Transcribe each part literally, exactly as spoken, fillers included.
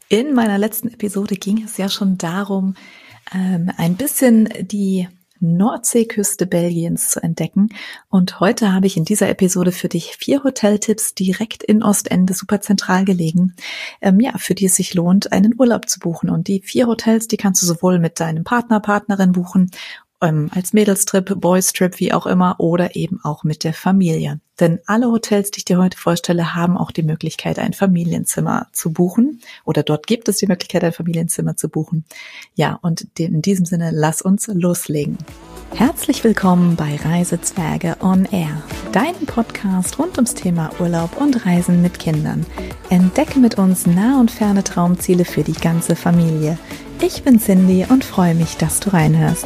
In meiner letzten Episode ging es ja schon darum, ähm, ein bisschen die Nordseeküste Belgiens zu entdecken. Und heute habe ich in dieser Episode für dich vier Hoteltipps direkt in Ostende, super zentral gelegen, ähm, ja, für die es sich lohnt, einen Urlaub zu buchen. Und die vier Hotels, die kannst du sowohl mit deinem Partner, Partnerin buchen, ähm, als Mädelstrip, Boystrip, wie auch immer, oder eben auch mit der Familie. Denn alle Hotels, die ich dir heute vorstelle, haben auch die Möglichkeit, ein Familienzimmer zu buchen. Oder dort gibt es die Möglichkeit, ein Familienzimmer zu buchen. Ja, und in diesem Sinne, lass uns loslegen. Herzlich willkommen bei Reisezwerge on Air, deinem Podcast rund ums Thema Urlaub und Reisen mit Kindern. Entdecke mit uns nah und ferne Traumziele für die ganze Familie. Ich bin Cindy und freue mich, dass du reinhörst.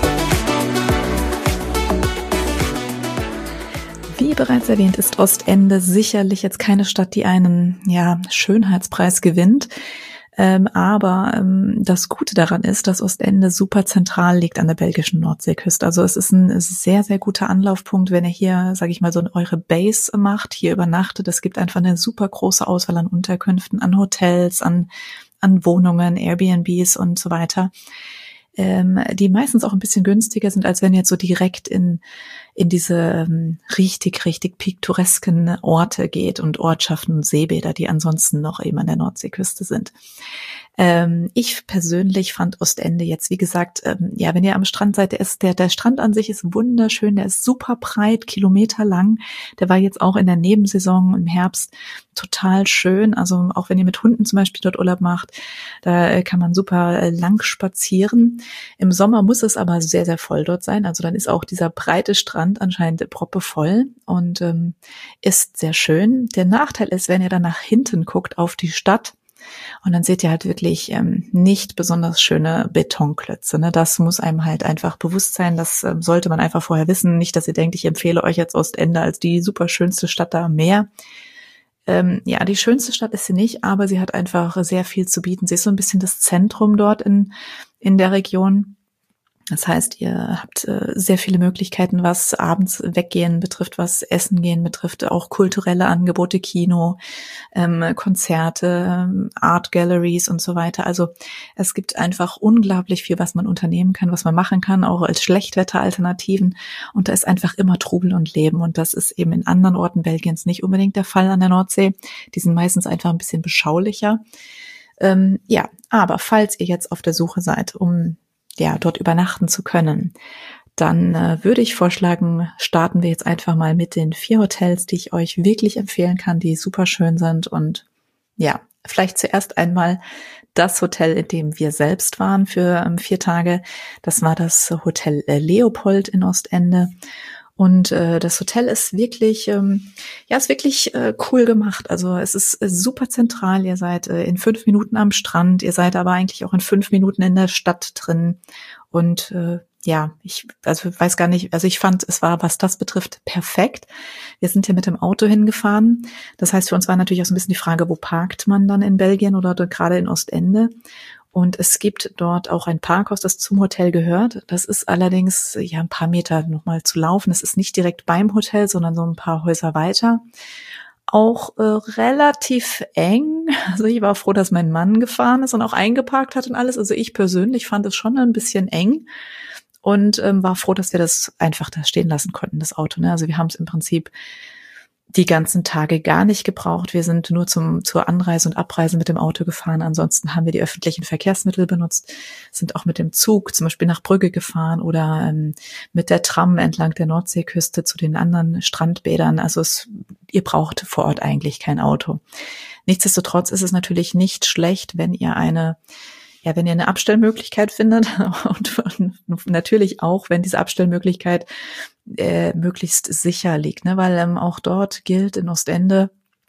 Wie bereits erwähnt, ist Ostende sicherlich jetzt keine Stadt, die einen ja, Schönheitspreis gewinnt. Ähm, aber ähm, das Gute daran ist, dass Ostende super zentral liegt an der belgischen Nordseeküste. Also es ist ein sehr, sehr guter Anlaufpunkt, wenn ihr hier, sage ich mal, so eure Base macht, hier übernachtet. Es gibt einfach eine super große Auswahl an Unterkünften, an Hotels, an, an Wohnungen, Airbnbs und so weiter. Ähm, die meistens auch ein bisschen günstiger sind, als wenn ihr jetzt so direkt in in diese ähm, richtig, richtig piktoresken Orte geht und Ortschaften und Seebäder, die ansonsten noch eben an der Nordseeküste sind. Ähm, ich persönlich fand Ostende jetzt, wie gesagt, ähm, ja, wenn ihr am Strand seid, der ist, der, der Strand an sich ist wunderschön, der ist super breit, kilometerlang. Der war jetzt auch in der Nebensaison im Herbst total schön. Also auch wenn ihr mit Hunden zum Beispiel dort Urlaub macht, da äh, kann man super äh, lang spazieren. Im Sommer muss es aber sehr, sehr voll dort sein. Also dann ist auch dieser breite Strand anscheinend proppevoll und ähm, ist sehr schön. Der Nachteil ist, wenn ihr dann nach hinten guckt auf die Stadt, und dann seht ihr halt wirklich ähm, nicht besonders schöne Betonklötze. Ne? Das muss einem halt einfach bewusst sein. Das ähm, sollte man einfach vorher wissen. Nicht, dass ihr denkt, ich empfehle euch jetzt Ostende als die super schönste Stadt da am Meer. Ähm, ja, die schönste Stadt ist sie nicht, aber sie hat einfach sehr viel zu bieten. Sie ist so ein bisschen das Zentrum dort in in der Region. Das heißt, ihr habt äh, sehr viele Möglichkeiten, was abends weggehen betrifft, was Essen gehen betrifft, auch kulturelle Angebote, Kino, ähm, Konzerte, ähm, Art Galleries und so weiter. Also es gibt einfach unglaublich viel, was man unternehmen kann, was man machen kann, auch als Schlechtwetteralternativen. Und da ist einfach immer Trubel und Leben. Und das ist eben in anderen Orten Belgiens nicht unbedingt der Fall an der Nordsee. Die sind meistens einfach ein bisschen beschaulicher. Ähm, ja, aber falls ihr jetzt auf der Suche seid, um ja, dort übernachten zu können, dann äh, würde ich vorschlagen, starten wir jetzt einfach mal mit den vier Hotels, die ich euch wirklich empfehlen kann, die super schön sind. Und ja, vielleicht zuerst einmal das Hotel, in dem wir selbst waren für ähm, vier Tage. Das war das Hotel Leopold in Ostende. Und äh, das Hotel ist wirklich, ähm, ja, ist wirklich äh, cool gemacht. Also es ist äh, super zentral. Ihr seid äh, in fünf Minuten am Strand. Ihr seid aber eigentlich auch in fünf Minuten in der Stadt drin. Und äh, ja, ich also weiß gar nicht, also ich fand, es war, was das betrifft, perfekt. Wir sind hier mit dem Auto hingefahren. Das heißt, für uns war natürlich auch so ein bisschen die Frage, wo parkt man dann in Belgien oder gerade in Ostende? Und es gibt dort auch ein Parkhaus, das zum Hotel gehört. Das ist allerdings ja ein paar Meter nochmal zu laufen. Es ist nicht direkt beim Hotel, sondern so ein paar Häuser weiter. Auch äh, relativ eng. Also ich war froh, dass mein Mann gefahren ist und auch eingeparkt hat und alles. Also ich persönlich fand es schon ein bisschen eng und ähm, war froh, dass wir das einfach da stehen lassen konnten, das Auto. Ne? Also wir haben es im Prinzip die ganzen Tage gar nicht gebraucht. Wir sind nur zum zur Anreise und Abreise mit dem Auto gefahren. Ansonsten haben wir die öffentlichen Verkehrsmittel benutzt, sind auch mit dem Zug zum Beispiel nach Brügge gefahren oder ähm, mit der Tram entlang der Nordseeküste zu den anderen Strandbädern. Also es, ihr braucht vor Ort eigentlich kein Auto. Nichtsdestotrotz ist es natürlich nicht schlecht, wenn ihr eine Ja, wenn ihr eine Abstellmöglichkeit findet und, und natürlich auch, wenn diese Abstellmöglichkeit äh, möglichst sicher liegt, ne, weil ähm, auch dort gilt in Ostende,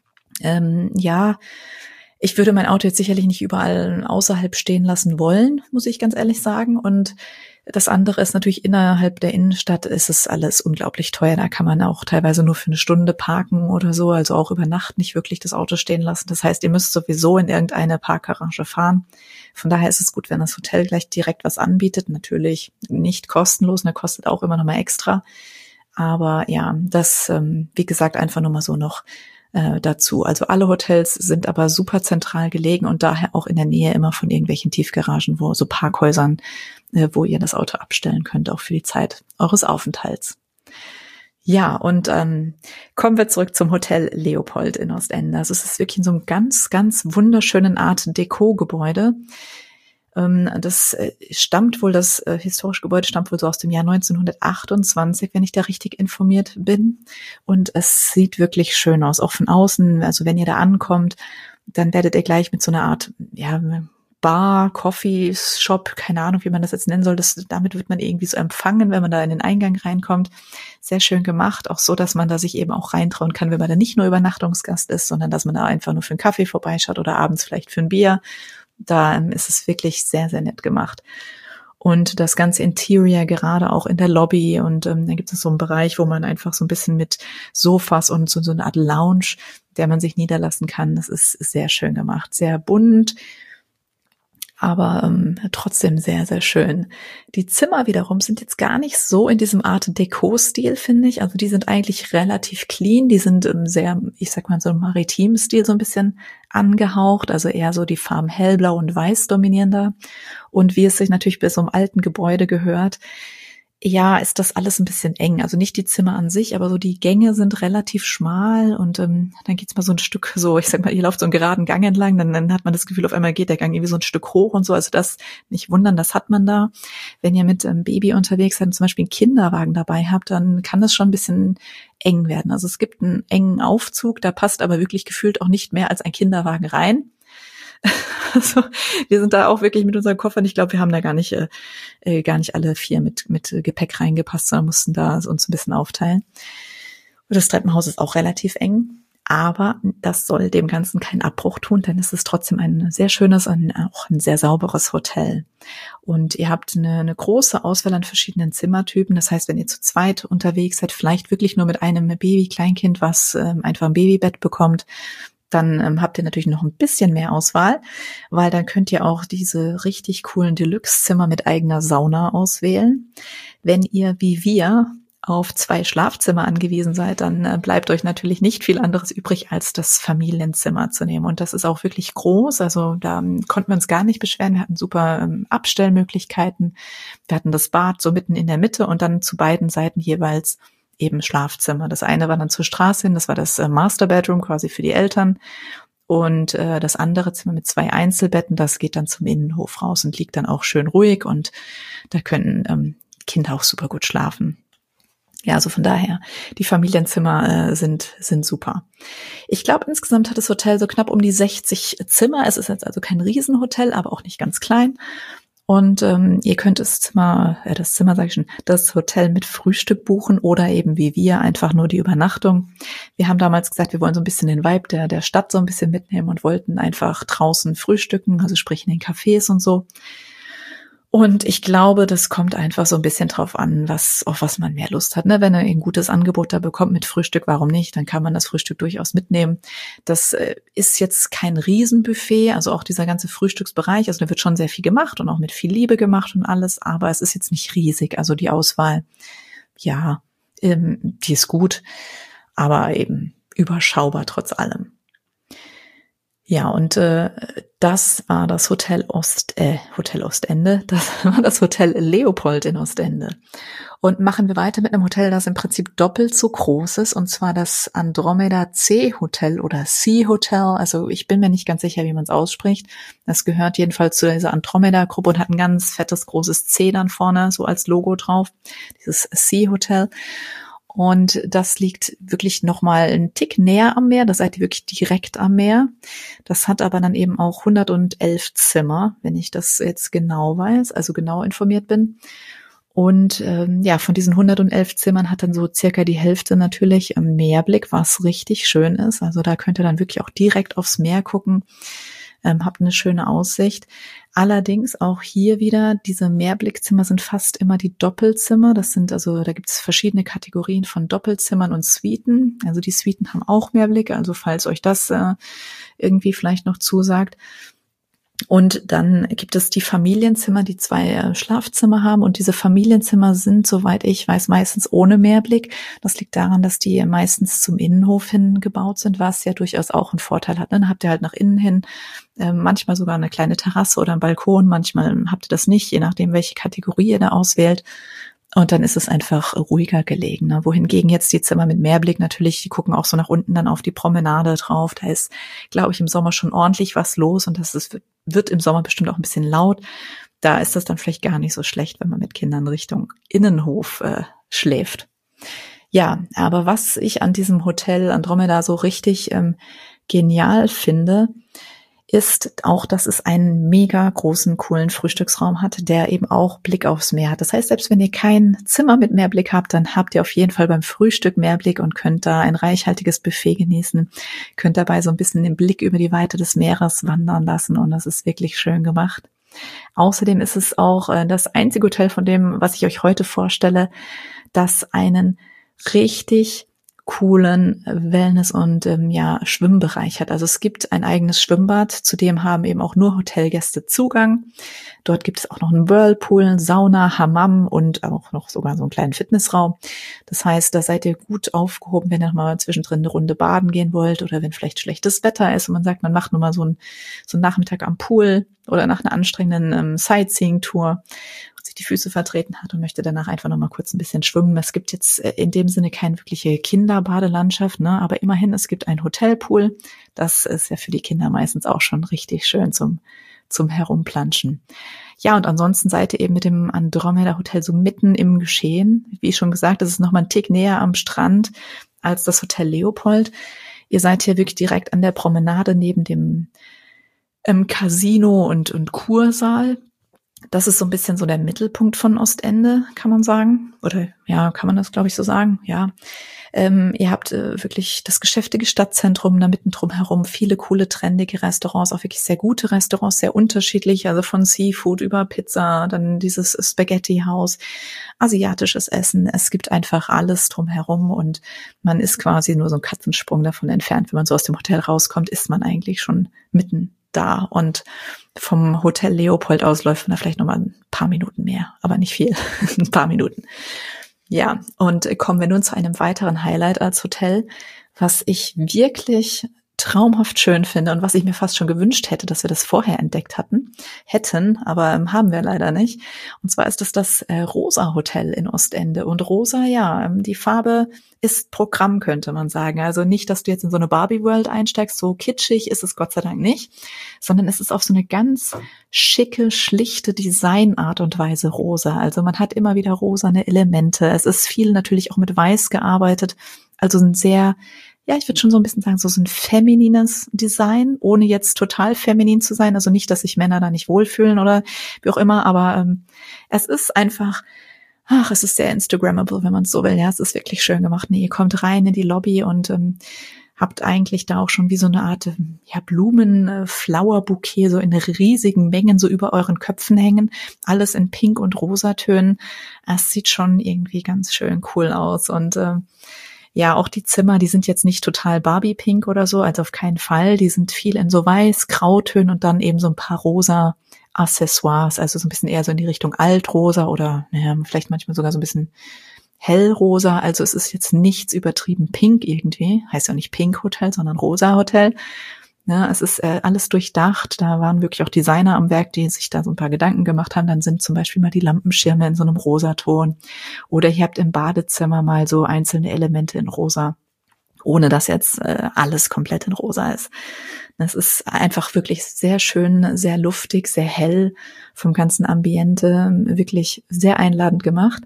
ähm, ja, ich würde mein Auto jetzt sicherlich nicht überall außerhalb stehen lassen wollen, muss ich ganz ehrlich sagen. Und das andere ist natürlich, innerhalb der Innenstadt ist es alles unglaublich teuer. Da kann man auch teilweise nur für eine Stunde parken oder so, also auch über Nacht nicht wirklich das Auto stehen lassen. Das heißt, ihr müsst sowieso in irgendeine Parkgarage fahren. Von daher ist es gut, wenn das Hotel gleich direkt was anbietet. Natürlich nicht kostenlos, ne, kostet auch immer noch mal extra. Aber ja, das, ähm, wie gesagt, einfach nur mal so noch äh, dazu. Also alle Hotels sind aber super zentral gelegen und daher auch in der Nähe immer von irgendwelchen Tiefgaragen, wo so Parkhäusern, äh, wo ihr das Auto abstellen könnt, auch für die Zeit eures Aufenthalts. Ja, und ähm, kommen wir zurück zum Hotel Leopold in Ostende. Also es ist wirklich in so einem ganz, ganz wunderschönen Art Deco-Gebäude. Ähm, das äh, stammt wohl, das äh, historische Gebäude stammt wohl so aus dem Jahr neunzehnhundertachtundzwanzig, wenn ich da richtig informiert bin. Und es sieht wirklich schön aus, auch von außen. Also wenn ihr da ankommt, dann werdet ihr gleich mit so einer Art, ja, Bar, Coffee Shop, keine Ahnung, wie man das jetzt nennen soll. Das, damit wird man irgendwie so empfangen, wenn man da in den Eingang reinkommt. Sehr schön gemacht, auch so, dass man da sich eben auch reintrauen kann, wenn man da nicht nur Übernachtungsgast ist, sondern dass man da einfach nur für einen Kaffee vorbeischaut oder abends vielleicht für ein Bier. Da ähm, ist es wirklich sehr, sehr nett gemacht. Und das ganze Interior, gerade auch in der Lobby, und ähm, da gibt es so einen Bereich, wo man einfach so ein bisschen mit Sofas und so, so eine Art Lounge, der man sich niederlassen kann. Das ist sehr schön gemacht, sehr bunt, aber ähm, trotzdem sehr, sehr schön. Die Zimmer wiederum sind jetzt gar nicht so in diesem Art Deco-Stil, finde ich. Also die sind eigentlich relativ clean. Die sind ähm, sehr, ich sag mal, so im maritimen Stil so ein bisschen angehaucht. Also eher so die Farben hellblau und weiß dominierender. Und wie es sich natürlich bei so einem alten Gebäude gehört, ja, ist das alles ein bisschen eng. Also nicht die Zimmer an sich, aber so die Gänge sind relativ schmal und ähm, dann geht's mal so ein Stück so, ich sag mal, ihr lauft so einen geraden Gang entlang, dann, dann hat man das Gefühl, auf einmal geht der Gang irgendwie so ein Stück hoch und so. Also das nicht wundern, das hat man da. Wenn ihr mit ähm, Baby unterwegs seid und zum Beispiel einen Kinderwagen dabei habt, dann kann das schon ein bisschen eng werden. Also es gibt einen engen Aufzug, da passt aber wirklich gefühlt auch nicht mehr als ein Kinderwagen rein. Also wir sind da auch wirklich mit unseren Koffern, ich glaube, wir haben da gar nicht äh, gar nicht alle vier mit mit Gepäck reingepasst, sondern mussten da uns ein bisschen aufteilen. Und das Treppenhaus ist auch relativ eng, aber das soll dem Ganzen keinen Abbruch tun, denn es ist trotzdem ein sehr schönes, ein, auch ein sehr sauberes Hotel. Und ihr habt eine, eine große Auswahl an verschiedenen Zimmertypen. Das heißt, wenn ihr zu zweit unterwegs seid, vielleicht wirklich nur mit einem Baby, Kleinkind, was ähm, einfach ein Babybett bekommt, dann ähm, habt ihr natürlich noch ein bisschen mehr Auswahl, weil dann könnt ihr auch diese richtig coolen Deluxe-Zimmer mit eigener Sauna auswählen. Wenn ihr wie wir auf zwei Schlafzimmer angewiesen seid, dann äh, bleibt euch natürlich nicht viel anderes übrig, als das Familienzimmer zu nehmen. Und das ist auch wirklich groß, also da ähm, konnten wir uns gar nicht beschweren. Wir hatten super ähm, Abstellmöglichkeiten. Wir hatten das Bad so mitten in der Mitte und dann zu beiden Seiten jeweils eben Schlafzimmer. Das eine war dann zur Straße hin, das war das äh, Master Bedroom quasi für die Eltern. Und äh, das andere Zimmer mit zwei Einzelbetten, das geht dann zum Innenhof raus und liegt dann auch schön ruhig und da können ähm, Kinder auch super gut schlafen. Ja, also von daher, die Familienzimmer äh, sind sind super. Ich glaube, insgesamt hat das Hotel so knapp um die sechzig Zimmer. Es ist jetzt also kein Riesenhotel, aber auch nicht ganz klein. Und ähm, ihr könnt das Zimmer, äh, das Zimmer sage ich schon, das Hotel mit Frühstück buchen oder eben wie wir einfach nur die Übernachtung. Wir haben damals gesagt, wir wollen so ein bisschen den Vibe der der Stadt so ein bisschen mitnehmen und wollten einfach draußen frühstücken, also sprich in den Cafés und so. Und ich glaube, das kommt einfach so ein bisschen drauf an, was auf was man mehr Lust hat. Ne? Wenn er ein gutes Angebot da bekommt mit Frühstück, warum nicht? Dann kann man das Frühstück durchaus mitnehmen. Das äh, ist jetzt kein Riesenbuffet, also auch dieser ganze Frühstücksbereich. Also da wird schon sehr viel gemacht und auch mit viel Liebe gemacht und alles, aber es ist jetzt nicht riesig. Also die Auswahl, ja, ähm, die ist gut, aber eben überschaubar trotz allem. Ja, und äh, das war das Hotel Ost, äh, Hotel Ostende, das war das Hotel Leopold in Ostende. Und machen wir weiter mit einem Hotel, das im Prinzip doppelt so groß ist, und zwar das Andromeda C Hotel oder Sea Hotel. Also ich bin mir nicht ganz sicher, wie man es ausspricht. Das gehört jedenfalls zu dieser Andromeda-Gruppe und hat ein ganz fettes, großes C dann vorne, so als Logo drauf. Dieses Sea Hotel. Und das liegt wirklich nochmal einen Tick näher am Meer. Da seid ihr wirklich direkt am Meer. Das hat aber dann eben auch hundertelf Zimmer, wenn ich das jetzt genau weiß, also genau informiert bin. Und ähm, ja, von diesen hundertelf Zimmern hat dann so circa die Hälfte natürlich Meerblick, was richtig schön ist. Also da könnt ihr dann wirklich auch direkt aufs Meer gucken. Ähm, habt eine schöne Aussicht. Allerdings auch hier wieder, diese Mehrblickzimmer sind fast immer die Doppelzimmer. Das sind also, da gibt es verschiedene Kategorien von Doppelzimmern und Suiten. Also die Suiten haben auch Mehrblick, also falls euch das äh, irgendwie vielleicht noch zusagt. Und dann gibt es die Familienzimmer, die zwei äh, Schlafzimmer haben. Und diese Familienzimmer sind, soweit ich weiß, meistens ohne Mehrblick. Das liegt daran, dass die meistens zum Innenhof hin gebaut sind, was ja durchaus auch einen Vorteil hat. Dann habt ihr halt nach innen hin äh, manchmal sogar eine kleine Terrasse oder einen Balkon. Manchmal habt ihr das nicht, je nachdem, welche Kategorie ihr da auswählt. Und dann ist es einfach ruhiger gelegen. Ne? Wohingegen jetzt die Zimmer mit Mehrblick natürlich, die gucken auch so nach unten dann auf die Promenade drauf. Da ist, glaube ich, im Sommer schon ordentlich was los und das ist, wird im Sommer bestimmt auch ein bisschen laut. Da ist das dann vielleicht gar nicht so schlecht, wenn man mit Kindern Richtung Innenhof äh, schläft. Ja, aber was ich an diesem Hotel Andromeda so richtig ähm, genial finde, ist auch, dass es einen mega großen, coolen Frühstücksraum hat, der eben auch Blick aufs Meer hat. Das heißt, selbst wenn ihr kein Zimmer mit Mehrblick habt, dann habt ihr auf jeden Fall beim Frühstück Mehrblick und könnt da ein reichhaltiges Buffet genießen, könnt dabei so ein bisschen den Blick über die Weite des Meeres wandern lassen und das ist wirklich schön gemacht. Außerdem ist es auch äh, das einzige Hotel von dem, was ich euch heute vorstelle, das einen richtig coolen Wellness- und ähm, ja Schwimmbereich hat. Also es gibt ein eigenes Schwimmbad, zu dem haben eben auch nur Hotelgäste Zugang. Dort gibt es auch noch einen Whirlpool, Sauna, Hammam und auch noch sogar so einen kleinen Fitnessraum. Das heißt, da seid ihr gut aufgehoben, wenn ihr noch mal zwischendrin eine Runde baden gehen wollt oder wenn vielleicht schlechtes Wetter ist und man sagt, man macht nur mal so einen, so einen Nachmittag am Pool oder nach einer anstrengenden ähm, Sightseeing-Tour sich die Füße vertreten hat und möchte danach einfach noch mal kurz ein bisschen schwimmen. Es gibt jetzt in dem Sinne keine wirkliche Kinderbadelandschaft, ne, aber immerhin, es gibt einen Hotelpool. Das ist ja für die Kinder meistens auch schon richtig schön zum zum Herumplanschen. Ja, und ansonsten seid ihr eben mit dem Andromeda Hotel so mitten im Geschehen. Wie schon gesagt, das ist noch mal ein Tick näher am Strand als das Hotel Leopold. Ihr seid hier wirklich direkt an der Promenade neben dem ähm, Casino und und Kursaal. Das ist so ein bisschen so der Mittelpunkt von Ostende, kann man sagen. Oder ja, kann man das, glaube ich, so sagen? Ja. Ähm, ihr habt äh, wirklich das geschäftige Stadtzentrum da mitten drum herum, viele coole, trendige Restaurants, auch wirklich sehr gute Restaurants, sehr unterschiedlich, also von Seafood über Pizza, dann dieses Spaghetti-Haus, asiatisches Essen. Es gibt einfach alles drum herum und man ist quasi nur so ein Katzensprung davon entfernt. Wenn man so aus dem Hotel rauskommt, ist man eigentlich schon mitten da und vom Hotel Leopold aus läuft man da vielleicht noch mal ein paar Minuten mehr, aber nicht viel, ein paar Minuten. Ja, und kommen wir nun zu einem weiteren Highlight als Hotel, was ich wirklich traumhaft schön finde und was ich mir fast schon gewünscht hätte, dass wir das vorher entdeckt hatten, hätten, aber ähm, haben wir leider nicht. Und zwar ist es das äh, Rosa Hotel in Ostende. Und Rosa, ja, ähm, die Farbe ist Programm, könnte man sagen. Also nicht, dass du jetzt in so eine Barbie-World einsteigst, so kitschig ist es Gott sei Dank nicht, sondern es ist auf so eine ganz schicke, schlichte Designart und Weise rosa. Also man hat immer wieder rosane Elemente. Es ist viel natürlich auch mit Weiß gearbeitet, also ein sehr, ja, ich würde schon so ein bisschen sagen, so, so ein feminines Design, ohne jetzt total feminin zu sein. Also nicht, dass sich Männer da nicht wohlfühlen oder wie auch immer, aber ähm, es ist einfach, ach, es ist sehr Instagrammable, wenn man es so will. Ja, es ist wirklich schön gemacht. Nee, ihr kommt rein in die Lobby und ähm, habt eigentlich da auch schon wie so eine Art ja, Blumen-Flower-Bouquet so in riesigen Mengen so über euren Köpfen hängen. Alles in Pink- und Rosatönen. Es sieht schon irgendwie ganz schön cool aus und äh, ja, auch die Zimmer, die sind jetzt nicht total Barbie-Pink oder so, also auf keinen Fall. Die sind viel in so weiß, Grautönen und dann eben so ein paar rosa Accessoires, also so ein bisschen eher so in die Richtung Altrosa oder ja, vielleicht manchmal sogar so ein bisschen hellrosa. Also es ist jetzt nichts übertrieben pink irgendwie. Heißt ja nicht Pink Hotel, sondern Rosa Hotel. Ja, es ist äh, alles durchdacht. Da waren wirklich auch Designer am Werk, die sich da so ein paar Gedanken gemacht haben. Dann sind zum Beispiel mal die Lampenschirme in so einem Rosaton. Oder ihr habt im Badezimmer mal so einzelne Elemente in Rosa, ohne dass jetzt äh, alles komplett in Rosa ist. Das ist einfach wirklich sehr schön, sehr luftig, sehr hell vom ganzen Ambiente, wirklich sehr einladend gemacht.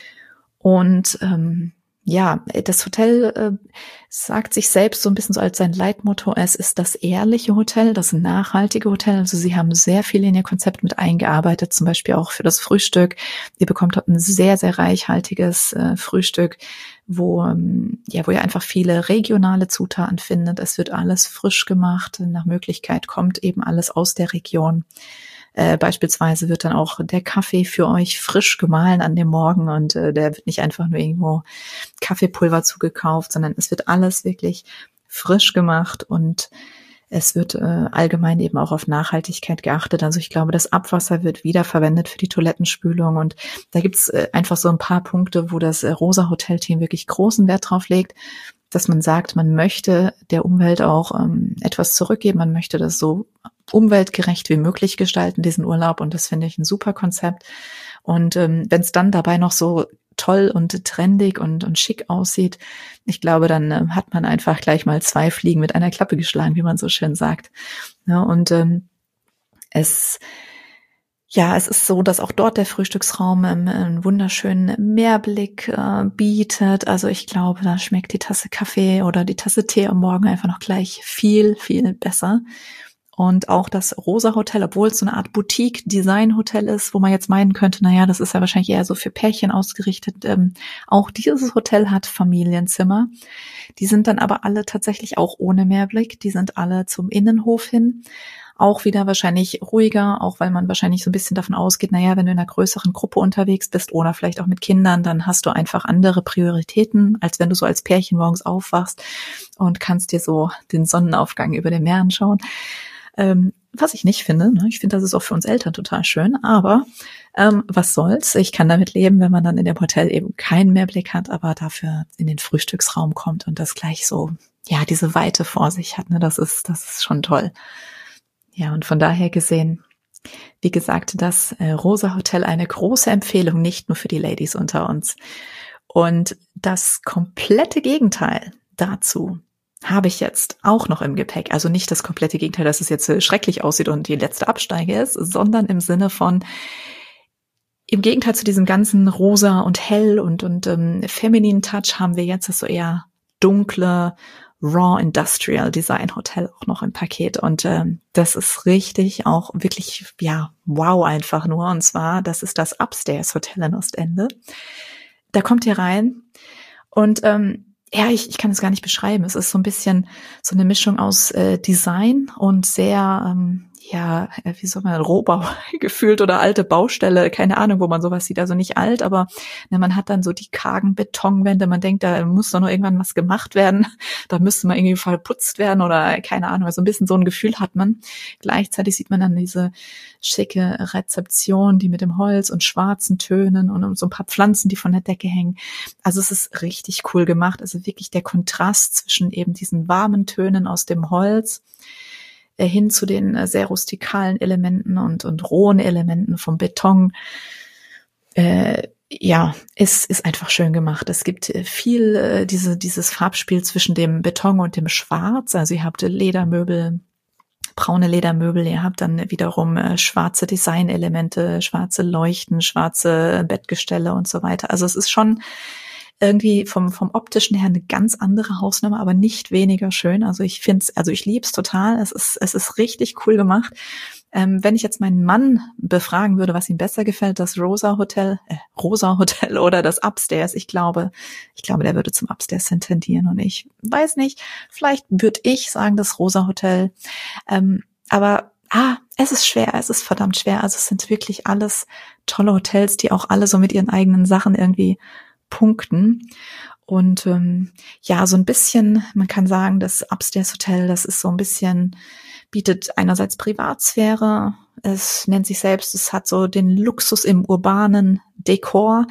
Und ähm, ja, das Hotel äh, sagt sich selbst so ein bisschen so als sein Leitmotto, es ist das ehrliche Hotel, das nachhaltige Hotel. Also sie haben sehr viel in ihr Konzept mit eingearbeitet, zum Beispiel auch für das Frühstück. Ihr bekommt dort ein sehr, sehr reichhaltiges äh, Frühstück, wo ähm, ja, wo ihr einfach viele regionale Zutaten findet. Es wird alles frisch gemacht. Nach Möglichkeit kommt eben alles aus der Region. Äh, beispielsweise wird dann auch der Kaffee für euch frisch gemahlen an dem Morgen und äh, der wird nicht einfach nur irgendwo Kaffeepulver zugekauft, sondern es wird alles wirklich frisch gemacht und Es wird äh, allgemein eben auch auf Nachhaltigkeit geachtet. Also ich glaube, das Abwasser wird wiederverwendet für die Toilettenspülung. Und da gibt's äh, einfach so ein paar Punkte, wo das äh, Rosa Hotel Team wirklich großen Wert drauf legt, dass man sagt, man möchte der Umwelt auch ähm, etwas zurückgeben. Man möchte das so umweltgerecht wie möglich gestalten, diesen Urlaub. Und das finde ich ein super Konzept. Und ähm, wenn es dann dabei noch so toll und trendig und, und schick aussieht, ich glaube, dann äh, hat man einfach gleich mal zwei Fliegen mit einer Klappe geschlagen, wie man so schön sagt. Ja, und ähm, es Ja, es ist so, dass auch dort der Frühstücksraum ähm, einen wunderschönen Meerblick äh, bietet. Also ich glaube, da schmeckt die Tasse Kaffee oder die Tasse Tee am Morgen einfach noch gleich viel, viel besser. Und auch das Rosa Hotel, obwohl es so eine Art Boutique-Design-Hotel ist, wo man jetzt meinen könnte, naja, das ist ja wahrscheinlich eher so für Pärchen ausgerichtet. Ähm, auch dieses Hotel hat Familienzimmer. Die sind dann aber alle tatsächlich auch ohne Meerblick. Die sind alle zum Innenhof hin. Auch wieder wahrscheinlich ruhiger, auch weil man wahrscheinlich so ein bisschen davon ausgeht, naja, wenn du in einer größeren Gruppe unterwegs bist oder vielleicht auch mit Kindern, dann hast du einfach andere Prioritäten, als wenn du so als Pärchen morgens aufwachst und kannst dir so den Sonnenaufgang über den Meer anschauen. Ähm, was ich nicht finde, ne? Ich finde, das ist auch für uns Eltern total schön, aber ähm, was soll's? Ich kann damit leben, wenn man dann in dem Hotel eben keinen Mehrblick hat, aber dafür in den Frühstücksraum kommt und das gleich so, ja, diese Weite vor sich hat, ne? Das ist, das ist schon toll. Ja, und von daher gesehen, wie gesagt, das äh, Rosa Hotel eine große Empfehlung, nicht nur für die Ladies unter uns. Und das komplette Gegenteil dazu habe ich jetzt auch noch im Gepäck. Also nicht das komplette Gegenteil, dass es jetzt äh, schrecklich aussieht und die letzte Absteige ist, sondern im Sinne von, im Gegenteil zu diesem ganzen rosa und hell und, und ähm, femininen Touch haben wir jetzt das so eher dunkle, Raw Industrial Design Hotel auch noch im Paket. Und ähm, das ist richtig auch wirklich, ja, wow einfach nur. Und zwar, das ist das Upstairs Hotel in Ostende. Da kommt ihr rein und ähm, ja, ich, ich kann es gar nicht beschreiben. Es ist so ein bisschen so eine Mischung aus äh, Design und sehr, ähm, ja, wie soll man, Rohbau gefühlt oder alte Baustelle, keine Ahnung, wo man sowas sieht. Also nicht alt, aber ne, man hat dann so die kargen Betonwände. Man denkt, da muss doch noch irgendwann was gemacht werden. Da müsste man irgendwie verputzt werden oder keine Ahnung. Also ein bisschen so ein Gefühl hat man. Gleichzeitig sieht man dann diese schicke Rezeption, die mit dem Holz und schwarzen Tönen und so ein paar Pflanzen, die von der Decke hängen. Also es ist richtig cool gemacht. Also wirklich der Kontrast zwischen eben diesen warmen Tönen aus dem Holz äh, hin zu den äh, sehr rustikalen Elementen und, und rohen Elementen vom Beton. Äh, ja, es ist einfach schön gemacht. Es gibt äh, viel äh, diese dieses Farbspiel zwischen dem Beton und dem Schwarz. Also ihr habt Ledermöbel, braune Ledermöbel, ihr habt dann wiederum äh, schwarze Designelemente, schwarze Leuchten, schwarze Bettgestelle und so weiter. Also es ist schon irgendwie vom vom optischen her eine ganz andere Hausnummer, aber nicht weniger schön. Also ich finde es, also ich liebe es total. Es ist es ist richtig cool gemacht. Ähm, wenn ich jetzt meinen Mann befragen würde, was ihm besser gefällt, das Rosa Hotel, äh, Rosa Hotel oder das Upstairs, ich glaube, ich glaube, der würde zum Upstairs tendieren und ich weiß nicht. Vielleicht würde ich sagen, das Rosa Hotel. Ähm, aber ah, es ist schwer, es ist verdammt schwer. Also es sind wirklich alles tolle Hotels, die auch alle so mit ihren eigenen Sachen irgendwie punkten. Und ähm, ja, so ein bisschen, man kann sagen, das Upstairs Hotel, das ist so ein bisschen, bietet einerseits Privatsphäre, es nennt sich selbst, es hat so den Luxus im urbanen Dekor.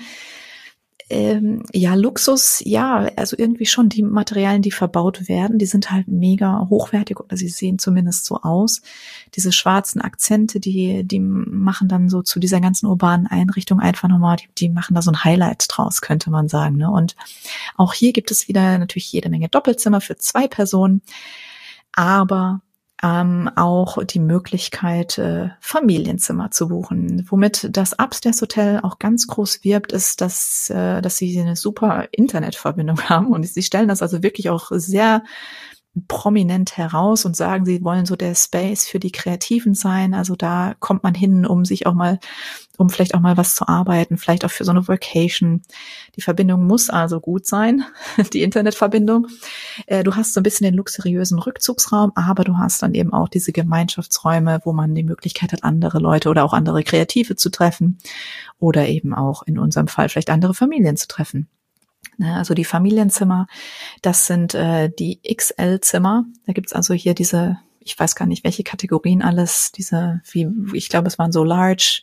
Ähm, ja, Luxus, ja, also irgendwie schon die Materialien, die verbaut werden, die sind halt mega hochwertig oder sie sehen zumindest so aus. Diese schwarzen Akzente, die die machen dann so zu dieser ganzen urbanen Einrichtung einfach nochmal, die, die machen da so ein Highlight draus, könnte man sagen, ne? Und auch hier gibt es wieder natürlich jede Menge Doppelzimmer für zwei Personen, aber Ähm, auch die Möglichkeit, äh, Familienzimmer zu buchen. Womit das Upstairs Hotel auch ganz groß wirbt, ist, dass, äh, dass sie eine super Internetverbindung haben. Und sie stellen das also wirklich auch sehr prominent heraus und sagen, sie wollen so der Space für die Kreativen sein. Also da kommt man hin, um sich auch mal, um vielleicht auch mal was zu arbeiten, vielleicht auch für so eine Vacation. Die Verbindung muss also gut sein, die Internetverbindung. Äh, du hast so ein bisschen den luxuriösen Rückzugsraum, aber du hast dann eben auch diese Gemeinschaftsräume, wo man die Möglichkeit hat, andere Leute oder auch andere Kreative zu treffen oder eben auch in unserem Fall vielleicht andere Familien zu treffen. Also die Familienzimmer, das sind äh, die X L-Zimmer. Da gibt's also hier diese ich weiß gar nicht, welche Kategorien alles, diese, wie, ich glaube, es waren so large,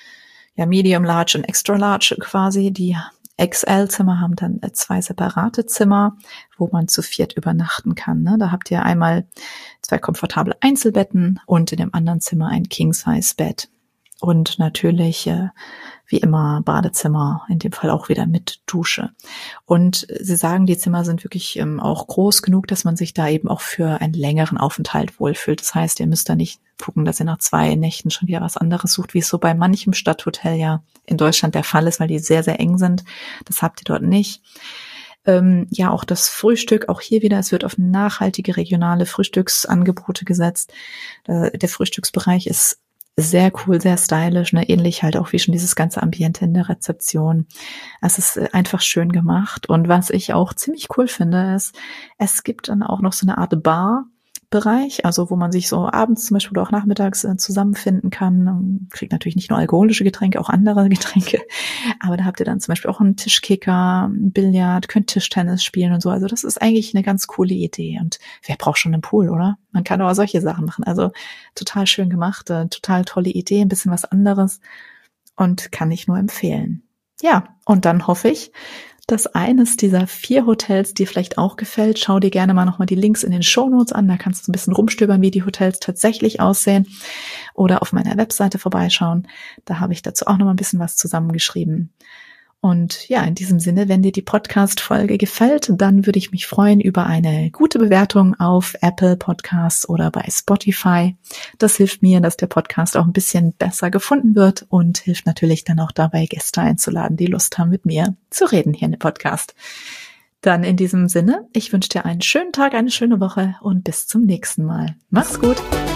ja, medium, large und extra large quasi. Die X L-Zimmer haben dann zwei separate Zimmer, wo man zu viert übernachten kann. Ne? Da habt ihr einmal zwei komfortable Einzelbetten und in dem anderen Zimmer ein King-Size-Bett. Und natürlich, äh, wie immer, Badezimmer, in dem Fall auch wieder mit Dusche. Und sie sagen, die Zimmer sind wirklich ähm, auch groß genug, dass man sich da eben auch für einen längeren Aufenthalt wohlfühlt. Das heißt, ihr müsst da nicht gucken, dass ihr nach zwei Nächten schon wieder was anderes sucht, wie es so bei manchem Stadthotel ja in Deutschland der Fall ist, weil die sehr, sehr eng sind. Das habt ihr dort nicht. Ähm, ja, auch das Frühstück, auch hier wieder, es wird auf nachhaltige regionale Frühstücksangebote gesetzt. Äh, der Frühstücksbereich ist sehr cool, sehr stylisch, ne? Ähnlich halt auch wie schon dieses ganze Ambiente in der Rezeption. Es ist einfach schön gemacht. Und was ich auch ziemlich cool finde, ist, es gibt dann auch noch so eine Art Barbereich, also wo man sich so abends zum Beispiel oder auch nachmittags äh, zusammenfinden kann. Kriegt natürlich nicht nur alkoholische Getränke, auch andere Getränke. Aber da habt ihr dann zum Beispiel auch einen Tischkicker, ein Billard, könnt Tischtennis spielen und so. Also das ist eigentlich eine ganz coole Idee. Und wer braucht schon einen Pool, oder? Man kann auch solche Sachen machen. Also total schön gemacht, äh, total tolle Idee, ein bisschen was anderes und kann ich nur empfehlen. Ja, und dann hoffe ich, dass eines dieser vier Hotels dir vielleicht auch gefällt. Schau dir gerne mal nochmal die Links in den Shownotes an. Da kannst du ein bisschen rumstöbern, wie die Hotels tatsächlich aussehen. Oder auf meiner Webseite vorbeischauen. Da habe ich dazu auch nochmal ein bisschen was zusammengeschrieben. Und ja, in diesem Sinne, wenn dir die Podcast-Folge gefällt, dann würde ich mich freuen über eine gute Bewertung auf Apple Podcasts oder bei Spotify. Das hilft mir, dass der Podcast auch ein bisschen besser gefunden wird und hilft natürlich dann auch dabei, Gäste einzuladen, die Lust haben, mit mir zu reden hier in dem Podcast. Dann in diesem Sinne, ich wünsche dir einen schönen Tag, eine schöne Woche und bis zum nächsten Mal. Mach's gut!